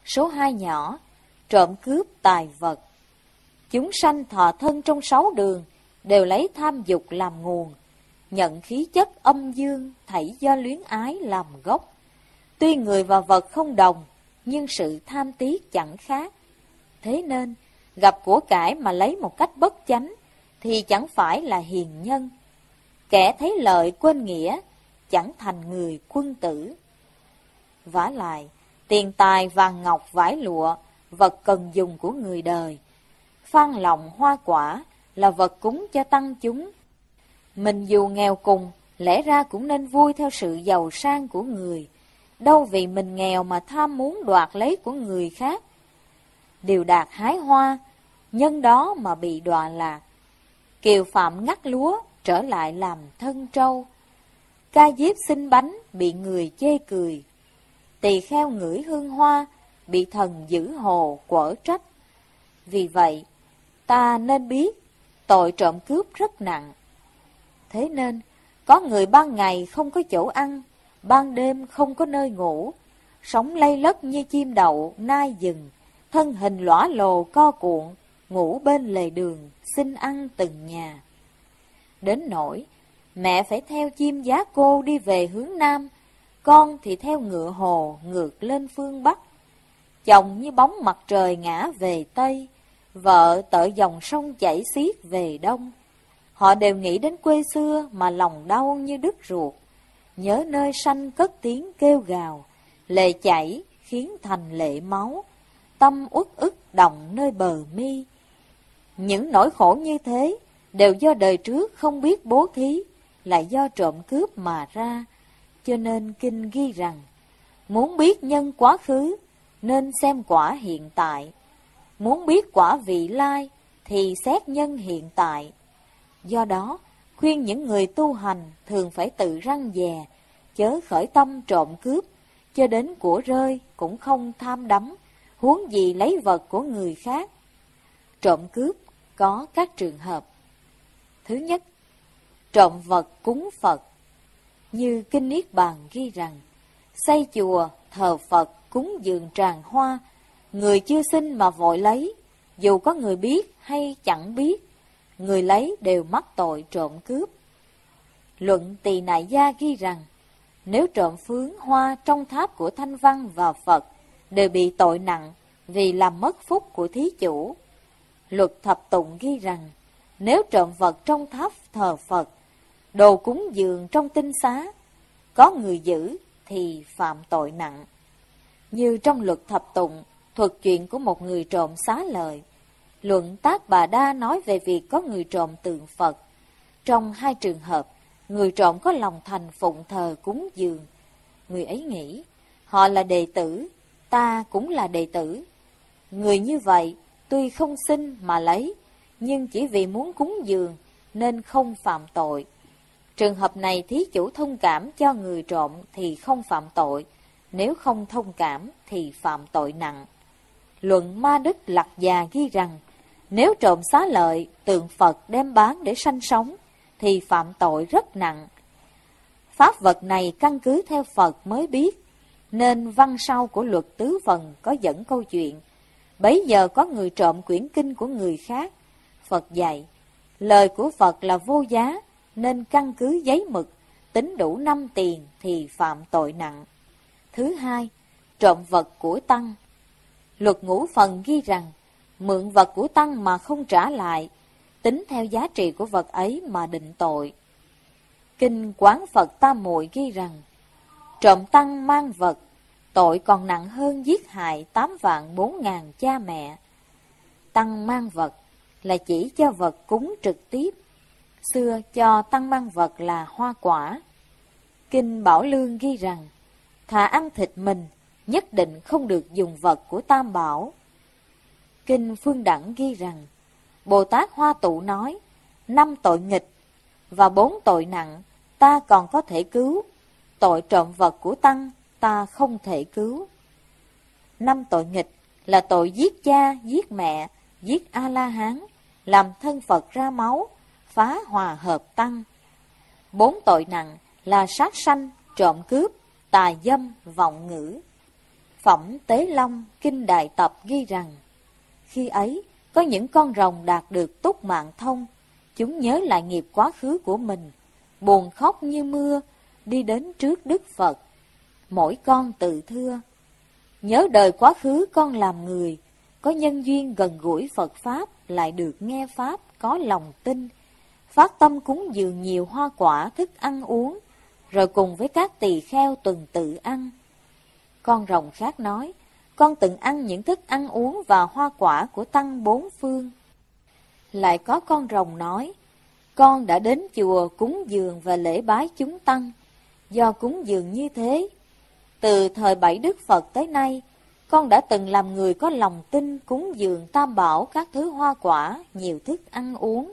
Số 2 nhỏ, trộm cướp tài vật. Chúng sanh thọ thân trong 6 đường, đều lấy tham dục làm nguồn, nhận khí chất âm dương thảy do luyến ái làm gốc. Tuy người và vật không đồng, nhưng sự tham tiếc chẳng khác. Thế nên, gặp của cải mà lấy một cách bất chánh, thì chẳng phải là hiền nhân. Kẻ thấy lợi quên nghĩa, chẳng thành người quân tử. Vả lại, tiền tài vàng ngọc vải lụa, vật cần dùng của người đời. Phan lòng hoa quả là vật cúng cho tăng chúng. Mình dù nghèo cùng, lẽ ra cũng nên vui theo sự giàu sang của người. Đâu vì mình nghèo mà tham muốn đoạt lấy của người khác. Điều đạt hái hoa, nhân đó mà bị đọa lạc. Kiều phạm ngắt lúa, trở lại làm thân trâu. Ca diếp xin bánh, bị người chê cười. Tỳ kheo ngửi hương hoa, bị thần giữ hồ quở trách. Vì vậy, ta nên biết, tội trộm cướp rất nặng. Thế nên, có người ban ngày không có chỗ ăn, ban đêm không có nơi ngủ, sống lây lất như chim đậu, nai rừng, thân hình lõa lồ co cuộn, ngủ bên lề đường, xin ăn từng nhà. Đến nỗi, mẹ phải theo chim giá cô đi về hướng Nam, con thì theo ngựa hồ ngược lên phương Bắc. Chồng như bóng mặt trời ngã về Tây, vợ tợ dòng sông chảy xiết về Đông. Họ đều nghĩ đến quê xưa mà lòng đau như đứt ruột, nhớ nơi sanh cất tiếng kêu gào, lệ chảy khiến thành lệ máu, tâm uất ức động nơi bờ mi. Những nỗi khổ như thế đều do đời trước không biết bố thí, lại do trộm cướp mà ra. Cho nên kinh ghi rằng, muốn biết nhân quá khứ, nên xem quả hiện tại. Muốn biết quả vị lai, thì xét nhân hiện tại. Do đó, khuyên những người tu hành thường phải tự răn dè, chớ khởi tâm trộm cướp, cho đến của rơi cũng không tham đắm, huống gì lấy vật của người khác. Trộm cướp có các trường hợp. Thứ nhất, trộm vật cúng Phật. Như Kinh Niết Bàn ghi rằng, xây chùa, thờ Phật, cúng dường tràng hoa, người chưa sinh mà vội lấy, dù có người biết hay chẳng biết, người lấy đều mắc tội trộm cướp. Luận Tỳ Nại Gia ghi rằng, nếu trộm phướng hoa trong tháp của Thanh Văn và Phật, đều bị tội nặng vì làm mất phúc của thí chủ. Luật Thập Tụng ghi rằng, nếu trộm vật trong tháp thờ Phật, đồ cúng dường trong tinh xá, có người giữ thì phạm tội nặng. Như trong Luật Thập Tụng, thuật chuyện của một người trộm xá lợi. Luận Tác Bà Đa nói về việc có người trộm tượng Phật. Trong hai trường hợp, người trộm có lòng thành phụng thờ cúng dường. Người ấy nghĩ, họ là đệ tử, ta cũng là đệ tử. Người như vậy, tuy không xin mà lấy, nhưng chỉ vì muốn cúng dường nên không phạm tội. Trường hợp này thí chủ thông cảm cho người trộm thì không phạm tội, nếu không thông cảm thì phạm tội nặng. Luận Ma Đức Lặc Già ghi rằng, nếu trộm xá lợi, tượng Phật đem bán để sanh sống, thì phạm tội rất nặng. Pháp vật này căn cứ theo Phật mới biết, nên văn sau của Luật Tứ Phần có dẫn câu chuyện. Bấy giờ có người trộm quyển kinh của người khác. Phật dạy, lời của Phật là vô giá, nên căn cứ giấy mực, tính đủ 5 tiền thì phạm tội nặng. Thứ hai, trộm vật của Tăng. Luật Ngũ Phần ghi rằng, mượn vật của Tăng mà không trả lại, tính theo giá trị của vật ấy mà định tội. Kinh Quán Phật Tam Muội ghi rằng, trộm Tăng mang vật, tội còn nặng hơn giết hại 8.400.000 cha mẹ. Tăng mang vật là chỉ cho vật cúng trực tiếp. Xưa cho tăng mang vật là hoa quả. Kinh Bảo Lương ghi rằng, thà ăn thịt mình, nhất định không được dùng vật của Tam Bảo. Kinh Phương Đẳng ghi rằng, Bồ Tát Hoa Tụ nói, 5 tội nghịch và 4 tội nặng ta còn có thể cứu, tội trộm vật của Tăng ta không thể cứu. 5 tội nghịch là tội giết cha, giết mẹ, giết A-la-hán, làm thân Phật ra máu, phá hòa hợp Tăng. 4 tội nặng là sát sanh, trộm cướp, tà dâm, vọng ngữ. Phẩm Tế Long Kinh Đại Tập ghi rằng, khi ấy có những con rồng đạt được túc mạng thông, chúng nhớ lại nghiệp quá khứ của mình, buồn khóc như mưa, đi đến trước Đức Phật. Mỗi con tự thưa: nhớ đời quá khứ con làm người, có nhân duyên gần gũi Phật Pháp, lại được nghe Pháp, có lòng tin, phát tâm cúng dường nhiều hoa quả thức ăn uống, rồi cùng với các tỳ kheo tuần tự ăn. Con rồng khác nói: con từng ăn những thức ăn uống và hoa quả của tăng bốn phương. Lại có con rồng nói: con đã đến chùa cúng dường và lễ bái chúng tăng. Do cúng dường như thế, từ thời 7 Đức Phật tới nay, con đã từng làm người có lòng tin cúng dường tam bảo các thứ hoa quả, nhiều thức ăn uống.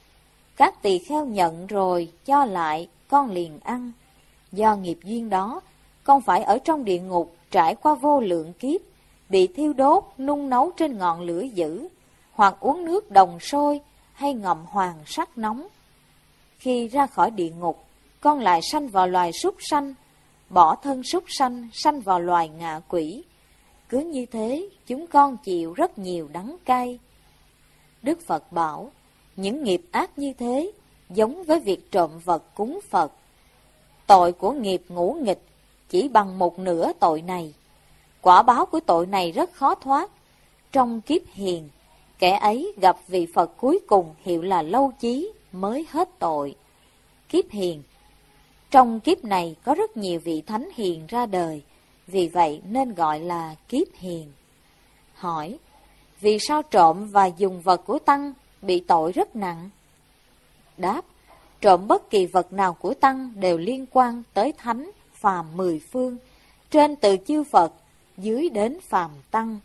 Các tỳ kheo nhận rồi cho lại, con liền ăn. Do nghiệp duyên đó, con phải ở trong địa ngục trải qua vô lượng kiếp, bị thiêu đốt, nung nấu trên ngọn lửa dữ, hoặc uống nước đồng sôi, hay ngậm hoàng sắt nóng. Khi ra khỏi địa ngục, con lại sanh vào loài súc sanh, bỏ thân súc sanh, sanh vào loài ngạ quỷ. Cứ như thế, chúng con chịu rất nhiều đắng cay. Đức Phật bảo, những nghiệp ác như thế, giống với việc trộm vật cúng Phật. Tội của nghiệp ngũ nghịch chỉ bằng một nửa tội này. Quả báo của tội này rất khó thoát. Trong kiếp hiền, kẻ ấy gặp vị Phật cuối cùng hiệu là Lâu Chí mới hết tội. Kiếp hiền, trong kiếp này có rất nhiều vị thánh hiền ra đời, vì vậy nên gọi là kiếp hiền. Hỏi, vì sao trộm và dùng vật của tăng bị tội rất nặng? Đáp, trộm bất kỳ vật nào của tăng đều liên quan tới thánh, phàm 10 phương, trên từ chư Phật, dưới đến phàm tăng.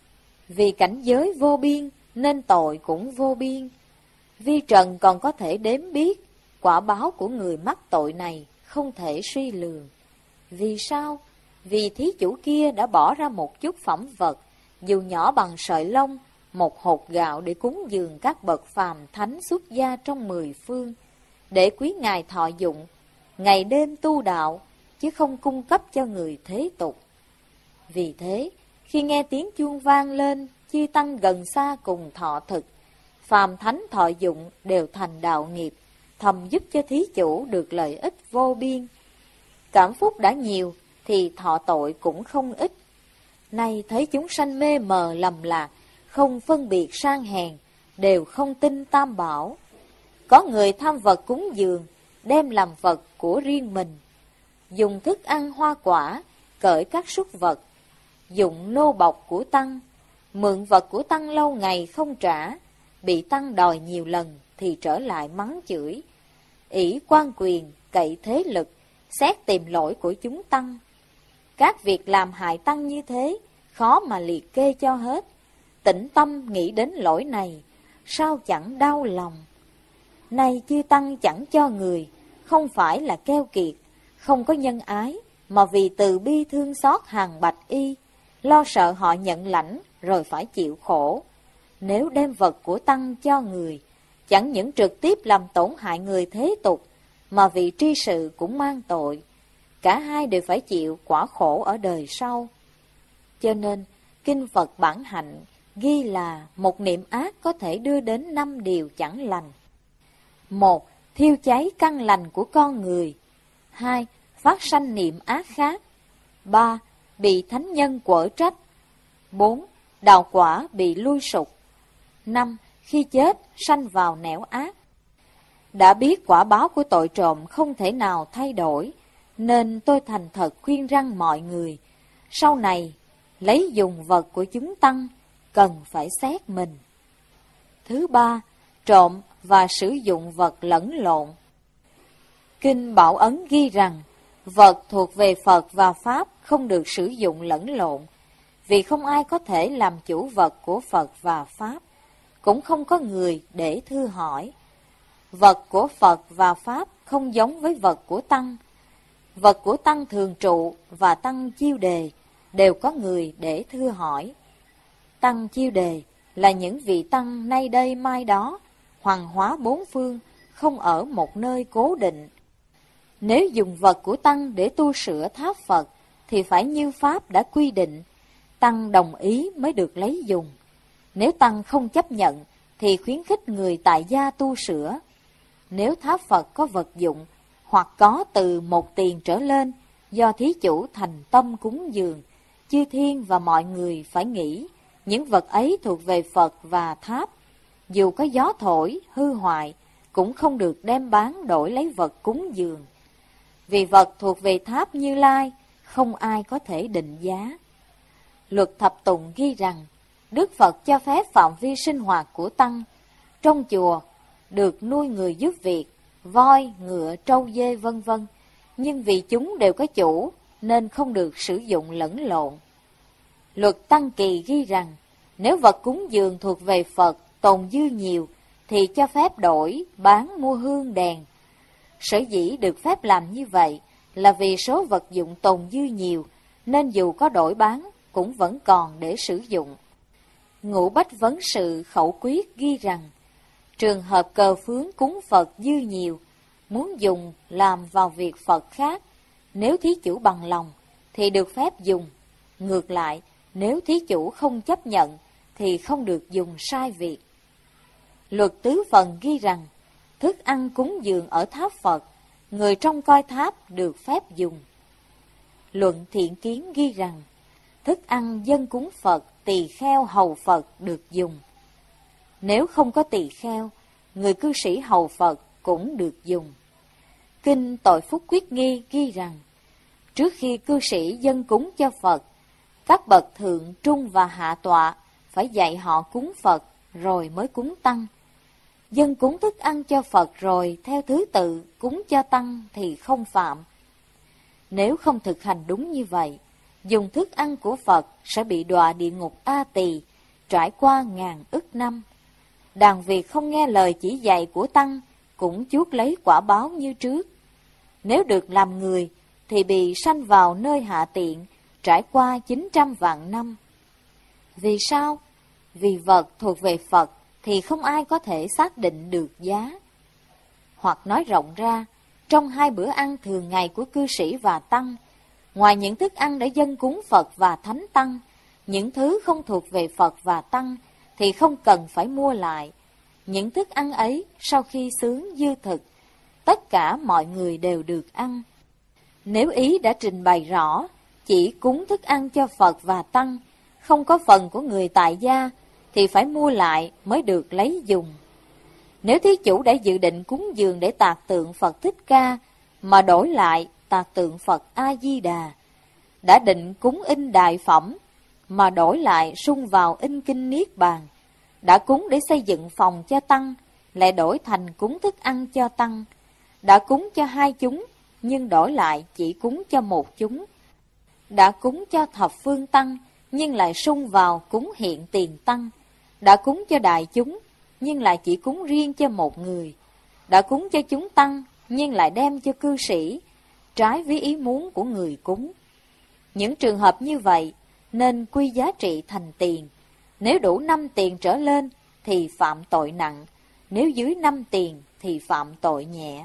Vì cảnh giới vô biên nên tội cũng vô biên. Vi trần còn có thể đếm biết, quả báo của người mắc tội này không thể suy lường. Vì sao? Vì thí chủ kia đã bỏ ra một chút phẩm vật, dù nhỏ bằng sợi lông, một hột gạo để cúng dường các bậc phàm thánh xuất gia trong 10 phương, để quý ngài thọ dụng, ngày đêm tu đạo, chứ không cung cấp cho người thế tục. Vì thế, khi nghe tiếng chuông vang lên, chư tăng gần xa cùng thọ thực, phàm thánh thọ dụng đều thành đạo nghiệp, thầm giúp cho thí chủ được lợi ích vô biên. Cảm phúc đã nhiều, thì thọ tội cũng không ít. Nay thấy chúng sanh mê mờ lầm lạc, không phân biệt sang hèn, đều không tin tam bảo. Có người tham vật cúng dường, đem làm vật của riêng mình, dùng thức ăn hoa quả, cởi các súc vật, dụng nô bộc của tăng, mượn vật của tăng lâu ngày không trả, bị tăng đòi nhiều lần thì trở lại mắng chửi, ỷ quan quyền, cậy thế lực, xét tìm lỗi của chúng tăng. Các việc làm hại tăng như thế, khó mà liệt kê cho hết. Tĩnh tâm nghĩ đến lỗi này, sao chẳng đau lòng. Nay chư tăng chẳng cho người, không phải là keo kiệt, không có nhân ái, mà vì từ bi thương xót hàng bạch y, lo sợ họ nhận lãnh rồi phải chịu khổ. Nếu đem vật của tăng cho người, chẳng những trực tiếp làm tổn hại người thế tục, mà vì tri sự cũng mang tội. Cả hai đều phải chịu quả khổ ở đời sau. Cho nên, Kinh Phật Bản Hạnh ghi là một niệm ác có thể đưa đến 5 điều chẳng lành. 1. Thiêu cháy căn lành của con người. 2. Phát sanh niệm ác khác. 3. Bị thánh nhân quở trách. 4. Đào quả bị lui sụp. 5. Khi chết sanh vào nẻo ác. Đã biết quả báo của tội trộm không thể nào thay đổi, nên tôi thành thật khuyên răn mọi người, sau này lấy dùng vật của chúng tăng, cần phải xét mình. Thứ 3. Trộm và sử dụng vật lẫn lộn. Kinh Bảo Ấn ghi rằng, vật thuộc về Phật và Pháp không được sử dụng lẫn lộn, vì không ai có thể làm chủ vật của Phật và Pháp, cũng không có người để thưa hỏi. Vật của Phật và Pháp không giống với vật của Tăng. Vật của Tăng thường trụ và Tăng chiêu đề đều có người để thưa hỏi. Tăng chiêu đề là những vị Tăng nay đây mai đó, hoằng hóa bốn phương, không ở một nơi cố định. Nếu dùng vật của Tăng để tu sửa tháp Phật, thì phải như Pháp đã quy định, tăng đồng ý mới được lấy dùng. Nếu tăng không chấp nhận thì khuyến khích người tại gia tu sửa. Nếu tháp Phật có vật dụng hoặc có từ 1 tiền trở lên do thí chủ thành tâm cúng dường, chư thiên và mọi người phải nghĩ những vật ấy thuộc về Phật và tháp. Dù có gió thổi, hư hoại, cũng không được đem bán đổi lấy vật cúng dường. Vì vật thuộc về tháp Như Lai, không ai có thể định giá. Luật Thập Tụng ghi rằng, Đức Phật cho phép phạm vi sinh hoạt của tăng trong chùa được nuôi người giúp việc, voi, ngựa, trâu dê vân vân, nhưng vì chúng đều có chủ nên không được sử dụng lẫn lộn. Luật Tăng Kỳ ghi rằng, nếu vật cúng dường thuộc về Phật tồn dư nhiều thì cho phép đổi, bán, mua hương đèn. Sở dĩ được phép làm như vậy là vì số vật dụng tồn dư nhiều, nên dù có đổi bán cũng vẫn còn để sử dụng. Ngũ Bách Vấn Sự Khẩu Quyết ghi rằng, trường hợp cờ phướng cúng Phật dư nhiều, muốn dùng làm vào việc Phật khác, nếu thí chủ bằng lòng thì được phép dùng. Ngược lại, nếu thí chủ không chấp nhận thì không được dùng sai việc. Luật Tứ Phần ghi rằng, thức ăn cúng dường ở tháp Phật, người trông coi tháp được phép dùng. Luận Thiện Kiến ghi rằng, thức ăn dân cúng Phật, tỳ kheo hầu Phật được dùng. Nếu không có tỳ kheo, người cư sĩ hầu Phật cũng được dùng. Kinh Tội Phúc Quyết Nghi ghi rằng, trước khi cư sĩ dân cúng cho Phật, các bậc thượng, trung và hạ tọa phải dạy họ cúng Phật rồi mới cúng tăng. Dân cúng thức ăn cho Phật rồi theo thứ tự cúng cho tăng thì không phạm. Nếu không thực hành đúng như vậy, dùng thức ăn của Phật sẽ bị đọa địa ngục A Tỳ, trải qua ngàn ức năm. Đàn Việt không nghe lời chỉ dạy của tăng cũng chuốc lấy quả báo như trước. Nếu được làm người thì bị sanh vào nơi hạ tiện, trải qua 900 vạn năm. Vì sao? Vì vật thuộc về Phật thì không ai có thể xác định được giá. Hoặc nói rộng ra, trong 2 bữa ăn thường ngày của cư sĩ và tăng, ngoài những thức ăn để dâng cúng Phật và Thánh Tăng, những thứ không thuộc về Phật và tăng thì không cần phải mua lại. Những thức ăn ấy sau khi xướng dư thực, tất cả mọi người đều được ăn. Nếu ý đã trình bày rõ, chỉ cúng thức ăn cho Phật và tăng, không có phần của người tại gia, thì phải mua lại mới được lấy dùng. Nếu thí chủ đã dự định cúng dường để tạc tượng Phật Thích Ca, mà đổi lại tạc tượng Phật A-di-đà, đã định cúng in đại phẩm, mà đổi lại sung vào in kinh Niết Bàn, đã cúng để xây dựng phòng cho tăng, lại đổi thành cúng thức ăn cho tăng, đã cúng cho 2 chúng, nhưng đổi lại chỉ cúng cho 1 chúng, đã cúng cho thập phương tăng, nhưng lại sung vào cúng hiện tiền tăng, đã cúng cho đại chúng, nhưng lại chỉ cúng riêng cho 1 người, đã cúng cho chúng tăng, nhưng lại đem cho cư sĩ, trái với ý muốn của người cúng. Những trường hợp như vậy nên quy giá trị thành tiền. Nếu đủ 5 tiền trở lên thì phạm tội nặng, nếu dưới 5 tiền thì phạm tội nhẹ.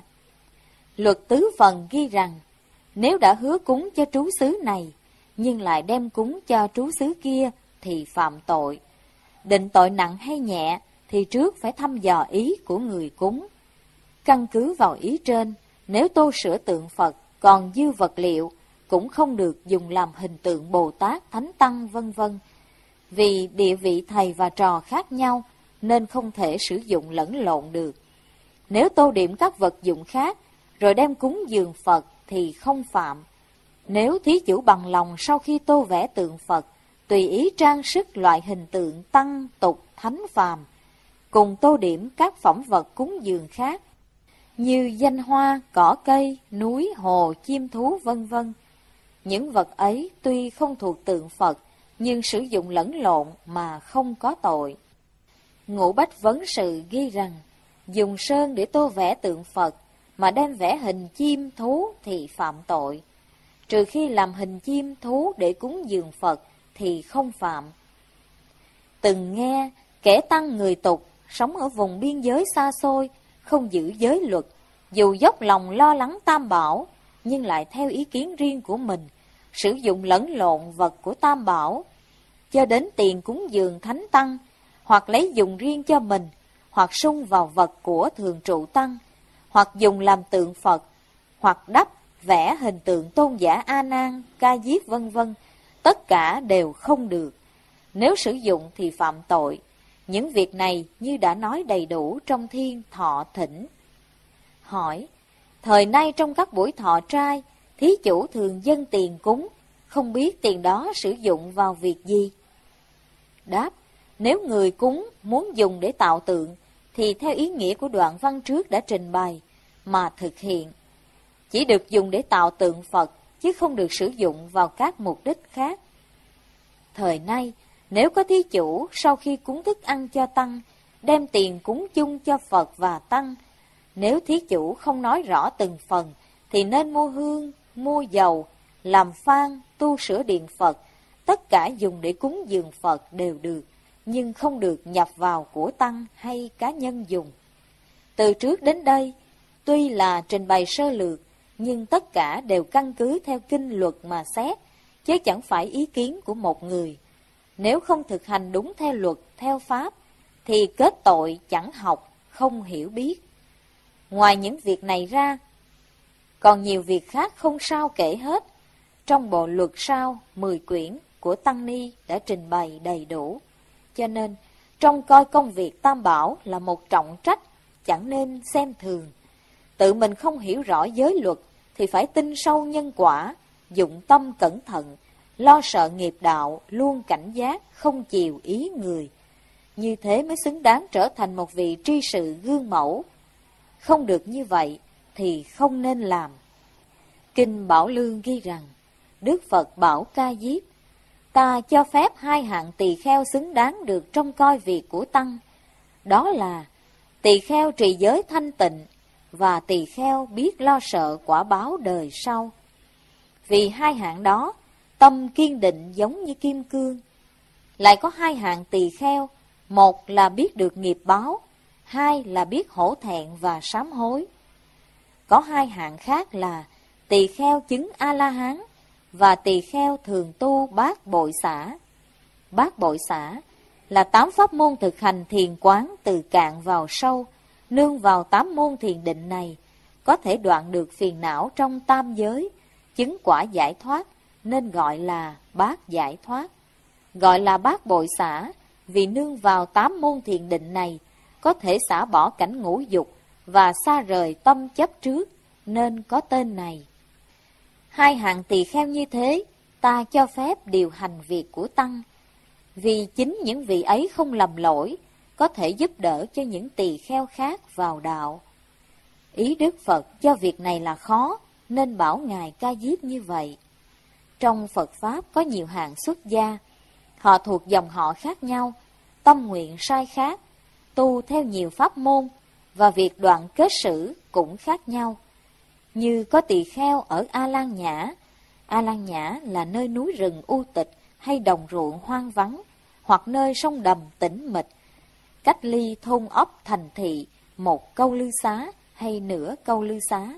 Luật Tứ Phần ghi rằng, nếu đã hứa cúng cho trú xứ này, nhưng lại đem cúng cho trú xứ kia thì phạm tội. Định tội nặng hay nhẹ thì trước phải thăm dò ý của người cúng. Căn cứ vào ý trên, nếu tô sửa tượng Phật còn dư vật liệu, cũng không được dùng làm hình tượng Bồ Tát, Thánh Tăng vân vân. Vì địa vị thầy và trò khác nhau, nên không thể sử dụng lẫn lộn được. Nếu tô điểm các vật dụng khác, rồi đem cúng dường Phật thì không phạm. Nếu thí chủ bằng lòng sau khi tô vẽ tượng Phật, tùy ý trang sức loại hình tượng tăng, tục, thánh phàm, cùng tô điểm các phẩm vật cúng dường khác, như danh hoa, cỏ cây, núi, hồ, chim thú vân vân. Những vật ấy tuy không thuộc tượng Phật, nhưng sử dụng lẫn lộn mà không có tội. Ngũ Bách Vấn Sự ghi rằng, dùng sơn để tô vẽ tượng Phật, mà đem vẽ hình chim, thú thì phạm tội. Trừ khi làm hình chim, thú để cúng dường Phật thì không phạm. Từng nghe, kẻ tăng người tục, sống ở vùng biên giới xa xôi, không giữ giới luật, dù dốc lòng lo lắng tam bảo, nhưng lại theo ý kiến riêng của mình, sử dụng lẫn lộn vật của Tam Bảo, cho đến tiền cúng dường thánh tăng, hoặc lấy dùng riêng cho mình, hoặc sung vào vật của thường trụ tăng, hoặc dùng làm tượng Phật, hoặc đắp, vẽ hình tượng tôn giả A Nan, Ca Diếp vân vân, tất cả đều không được. Nếu sử dụng thì phạm tội. Những việc này như đã nói đầy đủ trong Thiên Thọ Thỉnh. Hỏi: thời nay trong các buổi thọ trai, thí chủ thường dâng tiền cúng, không biết tiền đó sử dụng vào việc gì? Đáp: nếu người cúng muốn dùng để tạo tượng, thì theo ý nghĩa của đoạn văn trước đã trình bày mà thực hiện. Chỉ được dùng để tạo tượng Phật, chứ không được sử dụng vào các mục đích khác. Thời nay, nếu có thí chủ sau khi cúng thức ăn cho tăng, đem tiền cúng chung cho Phật và tăng, nếu thí chủ không nói rõ từng phần, thì nên mua hương, mua dầu, làm phan, tu sửa điện Phật, tất cả dùng để cúng dường Phật đều được, nhưng không được nhập vào của tăng hay cá nhân dùng. Từ trước đến đây, tuy là trình bày sơ lược, nhưng tất cả đều căn cứ theo kinh luật mà xét, chứ chẳng phải ý kiến của một người. Nếu không thực hành đúng theo luật, theo pháp, thì kết tội chẳng học, không hiểu biết. Ngoài những việc này ra, còn nhiều việc khác không sao kể hết. Trong bộ luật sao 10 quyển của Tăng Ni đã trình bày đầy đủ. Cho nên, trông coi công việc Tam Bảo là một trọng trách, chẳng nên xem thường. Tự mình không hiểu rõ giới luật, thì phải tin sâu nhân quả, dụng tâm cẩn thận, lo sợ nghiệp đạo, luôn cảnh giác, không chiều ý người. Như thế mới xứng đáng trở thành một vị tri sự gương mẫu. Không được như vậy thì không nên làm. Kinh Bảo Lương ghi rằng, Đức Phật bảo Ca Diếp: ta cho phép 2 hạng tỳ kheo xứng đáng được trông coi việc của tăng. Đó là tỳ kheo trì giới thanh tịnh và tỳ kheo biết lo sợ quả báo đời sau. Vì 2 hạng đó, tâm kiên định giống như kim cương. Lại có 2 hạng tỳ kheo, một là biết được nghiệp báo, 2 là biết hổ thẹn và sám hối. Có 2 hạng khác là tỳ kheo chứng A-la-hán và tỳ kheo thường tu bát bội xả. Bát bội xả là 8 pháp môn thực hành thiền quán từ cạn vào sâu, nương vào 8 môn thiền định này, có thể đoạn được phiền não trong tam giới, chứng quả giải thoát, nên gọi là bát giải thoát. Gọi là bát bội xả vì nương vào 8 môn thiền định này, có thể xả bỏ cảnh ngũ dục và xa rời tâm chấp trước, nên có tên này. 2 hạng tỳ kheo như thế, ta cho phép điều hành việc của tăng, vì chính những vị ấy không lầm lỗi, có thể giúp đỡ cho những tỳ kheo khác vào đạo. Ý Đức Phật cho việc này là khó, nên bảo Ngài Ca Diếp như vậy. Trong Phật Pháp có nhiều hạng xuất gia, họ thuộc dòng họ khác nhau, tâm nguyện sai khác, tu theo nhiều pháp môn, và việc đoạn kết sử cũng khác nhau. Như có tỳ kheo ở A Lan Nhã. A Lan Nhã là nơi núi rừng u tịch hay đồng ruộng hoang vắng, hoặc nơi sông đầm tĩnh mịch, cách ly thôn ấp thành thị một câu lư xá hay nửa câu lư xá.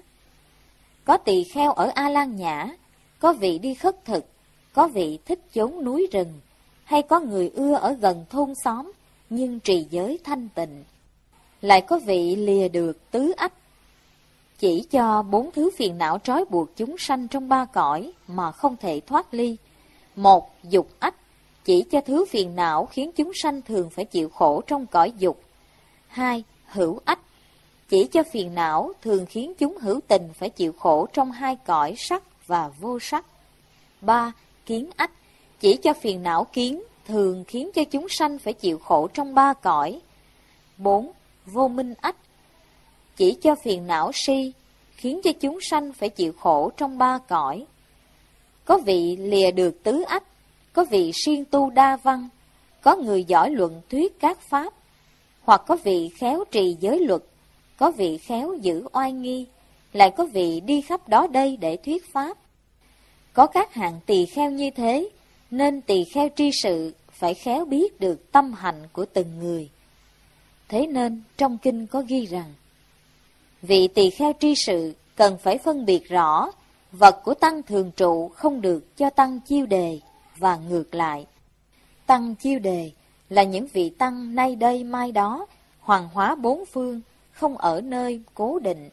Có tỳ kheo ở A Lan Nhã, có vị đi khất thực, có vị thích chốn núi rừng, hay có người ưa ở gần thôn xóm, nhưng trì giới thanh tịnh. Lại có vị lìa được tứ ách, chỉ cho 4 thứ phiền não trói buộc chúng sanh trong 3 cõi mà không thể thoát ly. 1. Dục ách, chỉ cho thứ phiền não khiến chúng sanh thường phải chịu khổ trong cõi dục. 2. Hữu ách, chỉ cho phiền não thường khiến chúng hữu tình phải chịu khổ trong 2 cõi sắc và vô sắc. 3. Kiến ách, chỉ cho phiền não kiến thường khiến cho chúng sanh phải chịu khổ trong 3 cõi. 4. Vô minh ách, chỉ cho phiền não si khiến cho chúng sanh phải chịu khổ trong 3 cõi. Có vị lìa được tứ ách, có vị siêng tu đa văn, có người giỏi luận thuyết các pháp, hoặc có vị khéo trì giới luật, có vị khéo giữ oai nghi, lại có vị đi khắp đó đây để thuyết pháp. Có các hạng tỳ kheo như thế, nên tỳ kheo tri sự phải khéo biết được tâm hạnh của từng người. Thế nên trong kinh có ghi rằng, vị tỳ kheo tri sự cần phải phân biệt rõ Vật của tăng thường trụ không được cho tăng chiêu đề, và ngược lại. Tăng chiêu đề là những vị tăng nay đây mai đó, hoàng hóa bốn phương, không ở nơi cố định.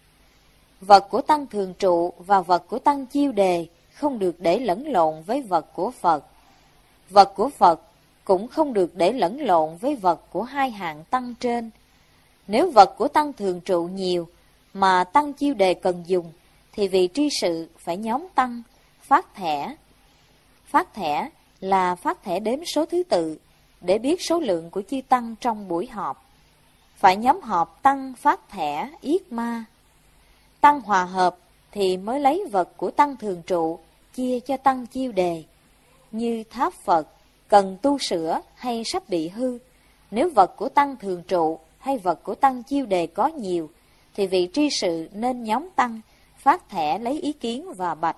Vật của tăng thường trụ và vật của tăng chiêu đề không được để lẫn lộn với vật của Phật. Vật của Phật cũng không được để lẫn lộn với vật của hai hạng tăng trên. Nếu vật của tăng thường trụ nhiều mà tăng chiêu đề cần dùng, thì vị tri sự phải nhóm tăng, phát thẻ. Phát thẻ là phát thẻ đếm số thứ tự để biết số lượng của chư tăng trong buổi họp. Phải nhóm họp tăng phát thẻ yết ma. Tăng hòa hợp thì mới lấy vật của tăng thường trụ chia cho tăng chiêu đề. Như tháp Phật cần tu sửa hay sắp bị hư, nếu vật của tăng thường trụ hay vật của tăng chiêu đề có nhiều, thì vị tri sự nên nhóm tăng, phát thẻ lấy ý kiến và bạch: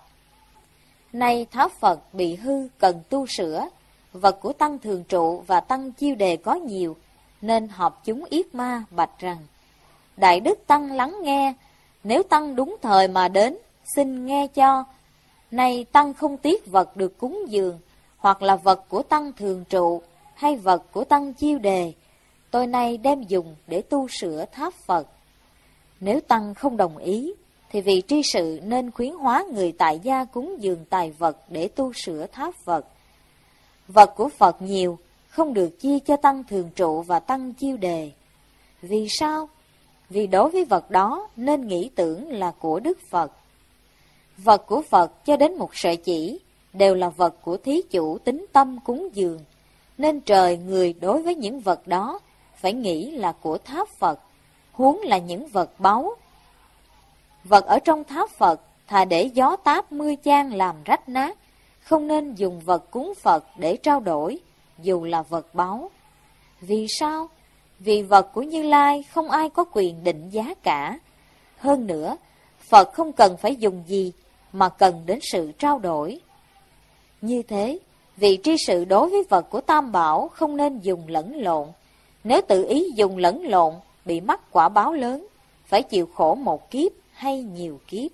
nay tháp Phật bị hư cần tu sửa, vật của tăng thường trụ và tăng chiêu đề có nhiều, nên họp chúng yết ma bạch rằng: đại đức tăng lắng nghe, nếu tăng đúng thời mà đến, xin nghe cho. Nay tăng không tiếc vật được cúng dường, hoặc là vật của tăng thường trụ hay vật của tăng chiêu đề, tôi nay đem dùng để tu sửa tháp Phật. Nếu tăng không đồng ý, thì vị tri sự nên khuyến hóa người tại gia cúng dường tài vật để tu sửa tháp Phật. Vật của Phật nhiều, không được chia cho tăng thường trụ và tăng chiêu đề. Vì sao? Vì đối với vật đó nên nghĩ tưởng là của Đức Phật. Vật của Phật cho đến một sợi chỉ đều là vật của thí chủ tín tâm cúng dường, nên trời người đối với những vật đó phải nghĩ là của tháp Phật, huống là những vật báu. Vật ở trong tháp Phật thà để gió táp mưa chan làm rách nát, không nên dùng vật cúng Phật để trao đổi, dù là vật báu. Vì sao? Vì vật của Như Lai không ai có quyền định giá cả. Hơn nữa, Phật không cần phải dùng gì, mà cần đến sự trao đổi. Như thế, vị tri sự đối với vật của Tam Bảo không nên dùng lẫn lộn. Nếu tự ý dùng lẫn lộn, bị mắc quả báo lớn, phải chịu khổ một kiếp hay nhiều kiếp.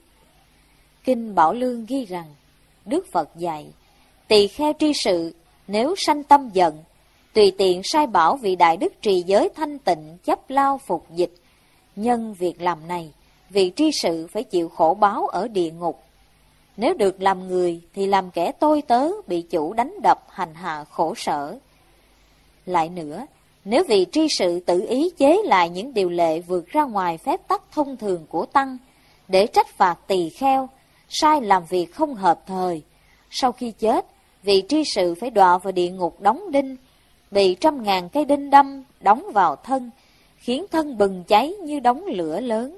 Kinh Bảo Lương ghi rằng, Đức Phật dạy, tỳ kheo tri sự nếu sanh tâm giận, tùy tiện sai bảo vị đại đức trì giới thanh tịnh chấp lao phục dịch. Nhân việc làm này, vị tri sự phải chịu khổ báo ở địa ngục. Nếu được làm người thì làm kẻ tôi tớ bị chủ đánh đập hành hạ khổ sở. Lại nữa, nếu vị tri sự tự ý chế lại những điều lệ vượt ra ngoài phép tắc thông thường của tăng để trách phạt tỳ kheo, sai làm việc không hợp thời, sau khi chết, vị tri sự phải đọa vào địa ngục đóng đinh, bị 100.000 cây đinh đâm đóng vào thân, khiến thân bừng cháy như đống lửa lớn.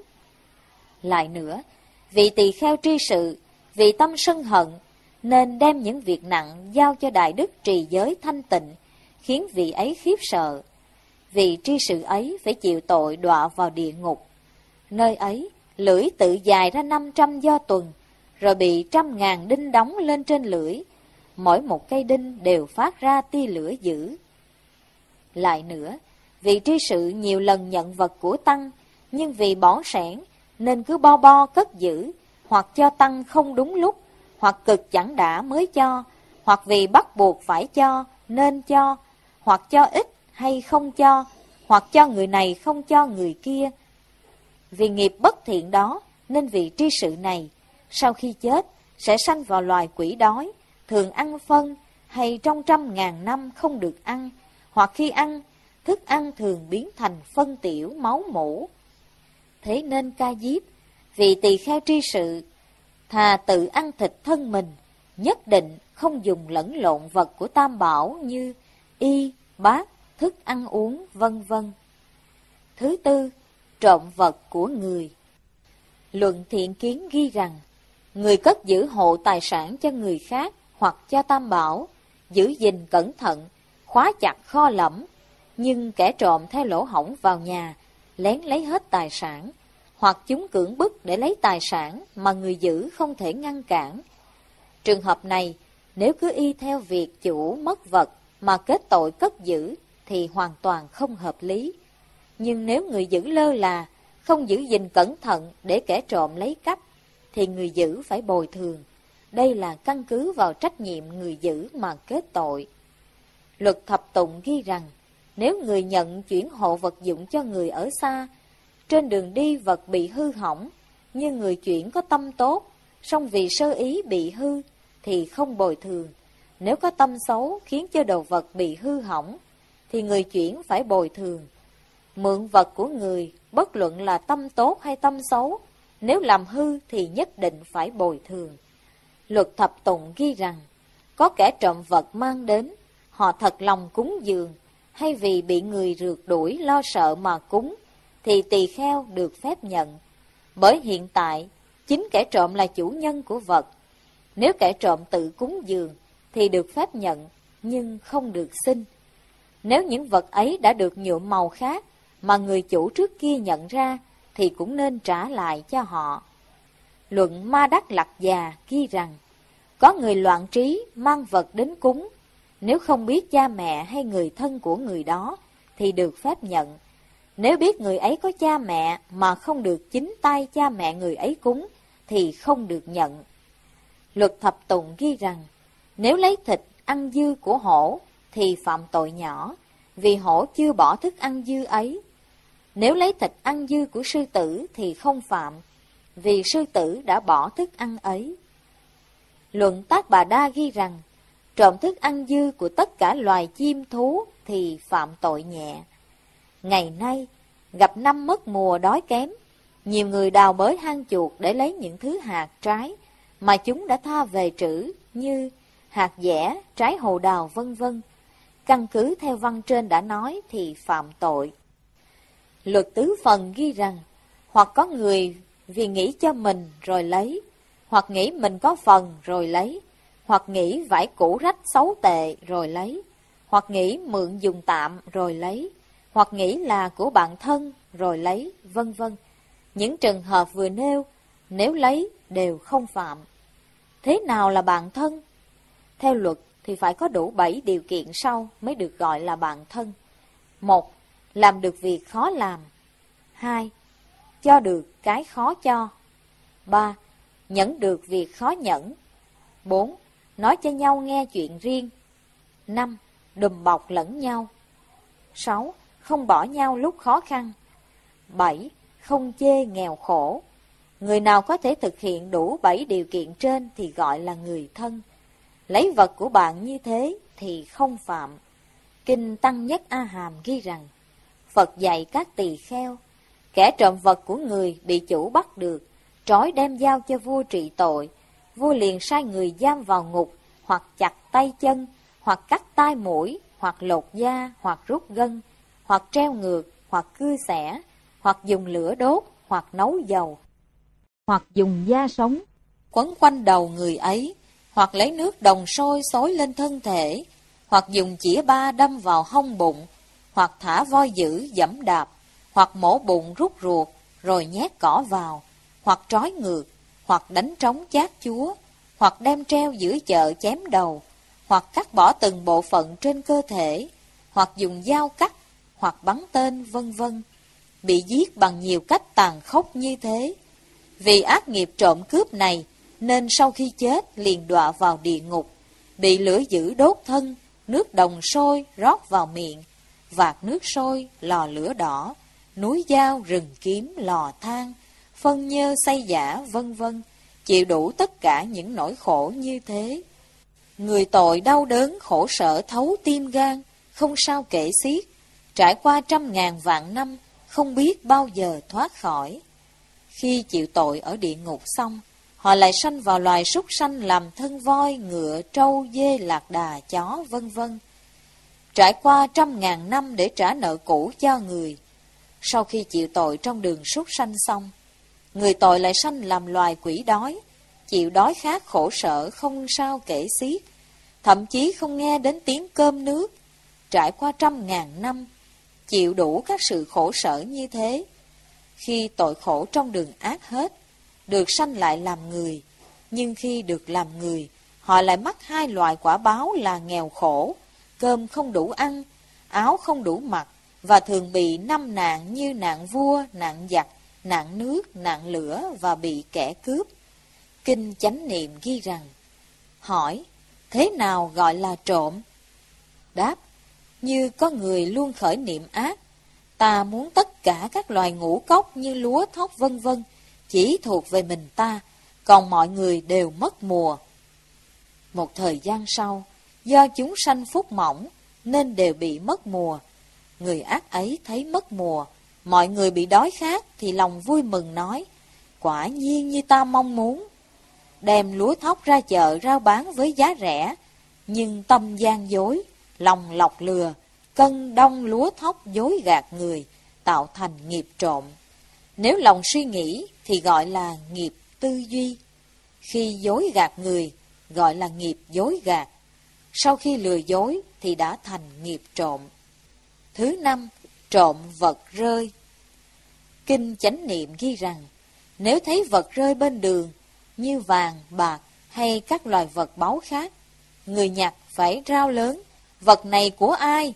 Lại nữa, vị tỳ kheo tri sự vì tâm sân hận nên đem những việc nặng giao cho đại đức trì giới thanh tịnh, khiến vị ấy khiếp sợ. Vị tri sự ấy phải chịu tội đọa vào địa ngục. Nơi ấy, lưỡi tự dài ra 500 do tuần, rồi bị 100.000 đinh đóng lên trên lưỡi. Mỗi một cây đinh đều phát ra tia lửa dữ. Lại nữa, vị tri sự nhiều lần nhận vật của tăng, nhưng vì bỏ sẻn nên cứ bo bo cất giữ, hoặc cho tăng không đúng lúc, hoặc cực chẳng đã mới cho, hoặc vì bắt buộc phải cho nên cho, hoặc cho ít hay không cho, hoặc cho người này không cho người kia. Vì nghiệp bất thiện đó nên vị tri sự này sau khi chết sẽ sanh vào loài quỷ đói, thường ăn phân, hay trong 100.000 năm không được ăn, hoặc khi ăn, thức ăn thường biến thành phân tiểu máu mủ. Thế nên Ca Diếp, vì tỳ kheo tri sự, thà tự ăn thịt thân mình, nhất định không dùng lẫn lộn vật của Tam Bảo như y, bát, thức ăn uống, vân vân. Thứ tư, trộm vật của người. Luận Thiện Kiến ghi rằng, người cất giữ hộ tài sản cho người khác hoặc cho Tam Bảo, giữ gìn cẩn thận, khóa chặt kho lẫm, nhưng kẻ trộm theo lỗ hổng vào nhà, lén lấy hết tài sản, hoặc chúng cưỡng bức để lấy tài sản mà người giữ không thể ngăn cản. Trường hợp này, nếu cứ y theo việc chủ mất vật mà kết tội cất giữ thì hoàn toàn không hợp lý. Nhưng nếu người giữ lơ là, không giữ gìn cẩn thận để kẻ trộm lấy cắp, thì người giữ phải bồi thường. Đây là căn cứ vào trách nhiệm người giữ mà kết tội. Luật thập tụng ghi rằng, nếu người nhận chuyển hộ vật dụng cho người ở xa, trên đường đi vật bị hư hỏng, nhưng người chuyển có tâm tốt, song vì sơ ý bị hư, thì không bồi thường. Nếu có tâm xấu khiến cho đồ vật bị hư hỏng, thì người chuyển phải bồi thường. Mượn vật của người, bất luận là tâm tốt hay tâm xấu, nếu làm hư thì nhất định phải bồi thường. Luật thập tụng ghi rằng, có kẻ trộm vật mang đến, họ thật lòng cúng dường, hay vì bị người rượt đuổi lo sợ mà cúng, thì tỳ kheo được phép nhận. Bởi hiện tại, chính kẻ trộm là chủ nhân của vật. Nếu kẻ trộm tự cúng dường, thì được phép nhận, nhưng không được xin. Nếu những vật ấy đã được nhuộm màu khác, mà người chủ trước kia nhận ra, thì cũng nên trả lại cho họ. Luận Ma Đắc Lặc Già ghi rằng, có người loạn trí mang vật đến cúng, nếu không biết cha mẹ hay người thân của người đó, thì được phép nhận. Nếu biết người ấy có cha mẹ mà không được chính tay cha mẹ người ấy cúng, thì không được nhận. Luật thập tụng ghi rằng, nếu lấy thịt ăn dư của hổ, thì phạm tội nhỏ, vì hổ chưa bỏ thức ăn dư ấy. Nếu lấy thịt ăn dư của sư tử thì không phạm, vì sư tử đã bỏ thức ăn ấy. Luận Tác Bà Đa ghi rằng, trộm thức ăn dư của tất cả loài chim thú thì phạm tội nhẹ. Ngày nay, gặp năm mất mùa đói kém, nhiều người đào bới hang chuột để lấy những thứ hạt trái mà chúng đã tha về trữ như hạt dẻ, trái hồ đào vân vân. Căn cứ theo văn trên đã nói thì phạm tội. Luật Tứ Phần ghi rằng, hoặc có người vì nghĩ cho mình rồi lấy, hoặc nghĩ mình có phần rồi lấy, hoặc nghĩ vải cũ rách xấu tệ rồi lấy, hoặc nghĩ mượn dùng tạm rồi lấy, hoặc nghĩ là của bạn thân rồi lấy, vân vân. Những trường hợp vừa nêu, nếu lấy đều không phạm. Thế nào là bạn thân? Theo luật thì phải có đủ 7 điều kiện sau mới được gọi là bạn thân. 1. Làm được việc khó làm. 2. Cho được cái khó cho. 3. Nhẫn được việc khó nhẫn. 4. Nói cho nhau nghe chuyện riêng. 5. Đùm bọc lẫn nhau. 6. Không bỏ nhau lúc khó khăn. 7. Không chê nghèo khổ. Người nào có thể thực hiện đủ 7 điều kiện trên thì gọi là người thân. Lấy vật của bạn như thế thì không phạm. Kinh Tăng Nhất A Hàm ghi rằng, Phật dạy các tỳ kheo, kẻ trộm vật của người bị chủ bắt được, trói đem giao cho vua trị tội. Vua liền sai người giam vào ngục, hoặc chặt tay chân, hoặc cắt tai mũi, hoặc lột da, hoặc rút gân, hoặc treo ngược, hoặc cưa xẻ, hoặc dùng lửa đốt, hoặc nấu dầu, hoặc dùng da sống quấn quanh đầu người ấy, hoặc lấy nước đồng sôi xối lên thân thể, hoặc dùng chĩa ba đâm vào hông bụng, hoặc thả voi dữ giẫm đạp, hoặc mổ bụng rút ruột rồi nhét cỏ vào, hoặc trói ngược, hoặc đánh trống chát chúa, hoặc đem treo giữa chợ chém đầu, hoặc cắt bỏ từng bộ phận trên cơ thể, hoặc dùng dao cắt, hoặc bắn tên, vân vân, bị giết bằng nhiều cách tàn khốc như thế. Vì ác nghiệp trộm cướp này, nên sau khi chết liền đọa vào địa ngục, bị lửa dữ đốt thân, nước đồng sôi rót vào miệng, vạc nước sôi, lò lửa đỏ, núi dao, rừng kiếm, lò than, phân nhơ xay giã, vân vân, chịu đủ tất cả những nỗi khổ như thế. Người tội đau đớn khổ sở thấu tim gan, không sao kể xiết, trải qua 100.000 vạn năm, không biết bao giờ thoát khỏi. Khi chịu tội ở địa ngục xong, họ lại sanh vào loài súc sanh làm thân voi, ngựa, trâu, dê, lạc đà, chó, vân vân. Trải qua 100.000 năm để trả nợ cũ cho người. Sau khi chịu tội trong đường súc sanh xong, người tội lại sanh làm loài quỷ đói, chịu đói khát khổ sở không sao kể xiết, thậm chí không nghe đến tiếng cơm nước. Trải qua 100.000 năm, chịu đủ các sự khổ sở như thế. Khi tội khổ trong đường ác hết, được sanh lại làm người. Nhưng khi được làm người, họ lại mắc hai loại quả báo là nghèo khổ, cơm không đủ ăn, áo không đủ mặc, và thường bị 5 nạn như nạn vua, nạn giặc, nạn nước, nạn lửa và bị kẻ cướp. Kinh Chánh Niệm ghi rằng: hỏi, thế nào gọi là trộm? Đáp, như có người luôn khởi niệm ác, ta muốn tất cả các loài ngũ cốc như lúa thóc vân vân chỉ thuộc về mình ta, còn mọi người đều mất mùa. Một thời gian sau, do chúng sanh phúc mỏng nên đều bị mất mùa. Người ác ấy thấy mất mùa, mọi người bị đói khát thì lòng vui mừng nói: quả nhiên như ta mong muốn. Đem lúa thóc ra chợ rao bán với giá rẻ, nhưng tâm gian dối, lòng lọc lừa, cân đong lúa thóc dối gạt người, tạo thành nghiệp trộm. Nếu lòng suy nghĩ thì gọi là nghiệp tư duy. Khi dối gạt người, gọi là nghiệp dối gạt. Sau khi lừa dối thì đã thành nghiệp trộm. Thứ năm, trộm vật rơi. Kinh Chánh Niệm ghi rằng: nếu thấy vật rơi bên đường, như vàng, bạc hay các loài vật báu khác, người nhặt phải rao lớn: vật này của ai?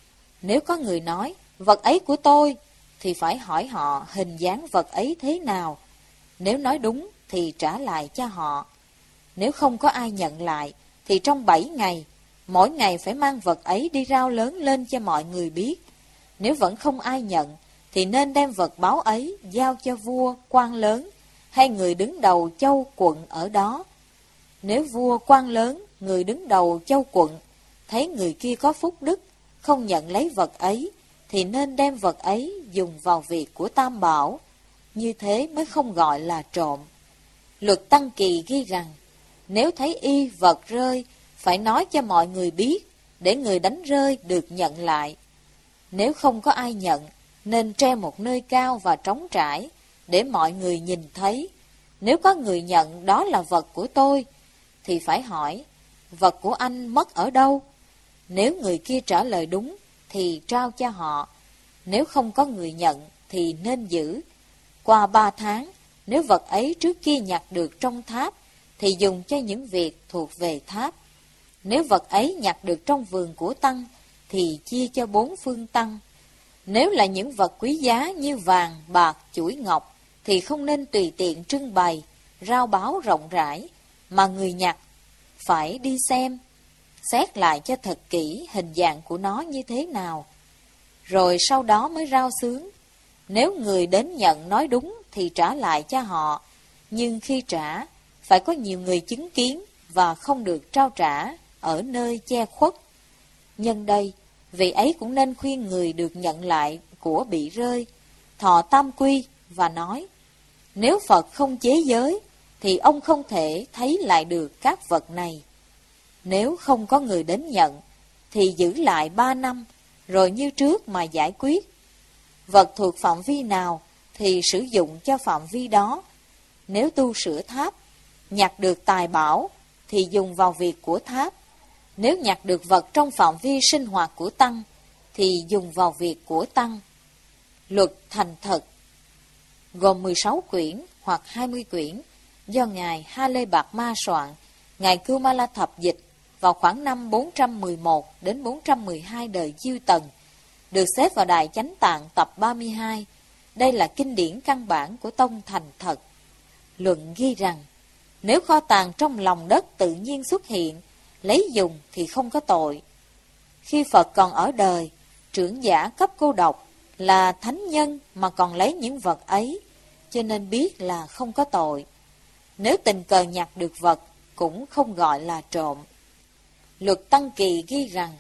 Nếu có người nói vật ấy của tôi, thì phải hỏi họ hình dáng vật ấy thế nào. Nếu nói đúng thì trả lại cho họ. Nếu không có ai nhận lại, thì trong 7 ngày, mỗi ngày phải mang vật ấy đi rao lớn lên cho mọi người biết. Nếu vẫn không ai nhận, thì nên đem vật báu ấy giao cho vua, quan lớn, hay người đứng đầu châu quận ở đó. Nếu vua, quan lớn, người đứng đầu châu quận thấy người kia có phúc đức, không nhận lấy vật ấy, thì nên đem vật ấy dùng vào việc của Tam Bảo. Như thế mới không gọi là trộm. Luật Tăng Kỳ ghi rằng: nếu thấy y vật rơi, phải nói cho mọi người biết, để người đánh rơi được nhận lại. Nếu không có ai nhận, nên treo một nơi cao và trống trải, để mọi người nhìn thấy. Nếu có người nhận đó là vật của tôi, thì phải hỏi: vật của anh mất ở đâu? Nếu người kia trả lời đúng, thì trao cho họ. Nếu không có người nhận, thì nên giữ. Qua 3 tháng, nếu vật ấy trước kia nhặt được trong tháp, thì dùng cho những việc thuộc về tháp. Nếu vật ấy nhặt được trong vườn của tăng, thì chia cho 4 phương tăng. Nếu là những vật quý giá như vàng, bạc, chuỗi ngọc, thì không nên tùy tiện trưng bày, rao báo rộng rãi, mà người nhặt phải đi xem, xét lại cho thật kỹ hình dạng của nó như thế nào, rồi sau đó mới rao xướng. Nếu người đến nhận nói đúng thì trả lại cho họ, nhưng khi trả, phải có nhiều người chứng kiến và không được trao trả ở nơi che khuất. Nhân đây, vị ấy cũng nên khuyên người được nhận lại của bị rơi, thọ tam quy và nói: nếu Phật không chế giới, thì ông không thể thấy lại được các vật này. Nếu không có người đến nhận, thì giữ lại 3 năm, rồi như trước mà giải quyết. Vật thuộc phạm vi nào thì sử dụng cho phạm vi đó. Nếu tu sửa tháp, nhặt được tài bảo, thì dùng vào việc của tháp. Nếu nhặt được vật trong phạm vi sinh hoạt của tăng, thì dùng vào việc của tăng. Luật thành thật gồm 16 quyển hoặc 20 quyển, do Ngài Ha Lê Bạc Ma soạn, Ngài Cưu Ma La Thập dịch vào khoảng năm 411 đến 412 đời Diêu Tần, được xếp vào Đài Chánh Tạng tập 32. Đây là kinh điển căn bản của tông thành thật. Luận ghi rằng: nếu kho tàng trong lòng đất tự nhiên xuất hiện, lấy dùng thì không có tội. Khi Phật còn ở đời, trưởng giả cấp cô độc, là thánh nhân mà còn lấy những vật ấy, cho nên biết là không có tội. Nếu tình cờ nhặt được vật, cũng không gọi là trộm. Luật Tăng Kỳ ghi rằng: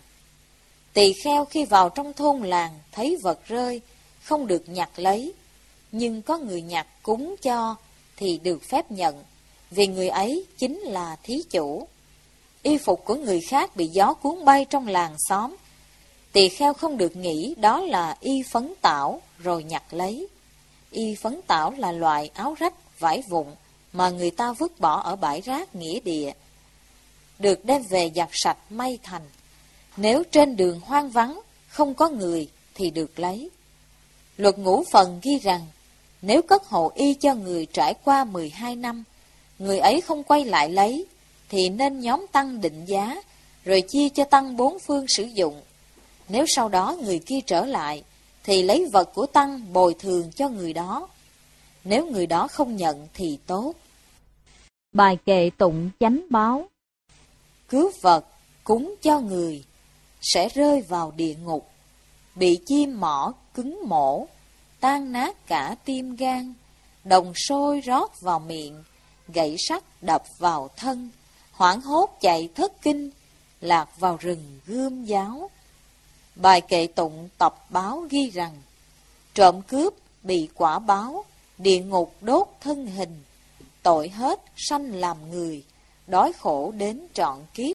tỳ kheo khi vào trong thôn làng thấy vật rơi, không được nhặt lấy, nhưng có người nhặt cúng cho thì được phép nhận, vì người ấy chính là thí chủ. Y phục của người khác bị gió cuốn bay trong làng xóm, tỳ kheo không được nghĩ đó là y phấn tảo rồi nhặt lấy. Y phấn tảo là loại áo rách, vải vụn mà người ta vứt bỏ ở bãi rác nghĩa địa, được đem về giặt sạch may thành. Nếu trên đường hoang vắng, không có người thì được lấy. Luật Ngũ Phần ghi rằng: nếu cất hộ y cho người trải qua 12 năm, người ấy không quay lại lấy, thì nên nhóm tăng định giá, rồi chia cho tăng 4 phương sử dụng. Nếu sau đó người kia trở lại, thì lấy vật của tăng bồi thường cho người đó. Nếu người đó không nhận thì tốt. Bài kệ tụng chánh báo. Cướp vật cúng cho người sẽ rơi vào địa ngục, bị chim mỏ cứng mổ, tan nát cả tim gan, đồng sôi rót vào miệng, gậy sắt đập vào thân, hoảng hốt chạy thất kinh, lạc vào rừng gươm giáo. Bài kệ tụng tập báo ghi rằng, trộm cướp bị quả báo, địa ngục đốt thân hình, tội hết sanh làm người, đói khổ đến trọn kiếp.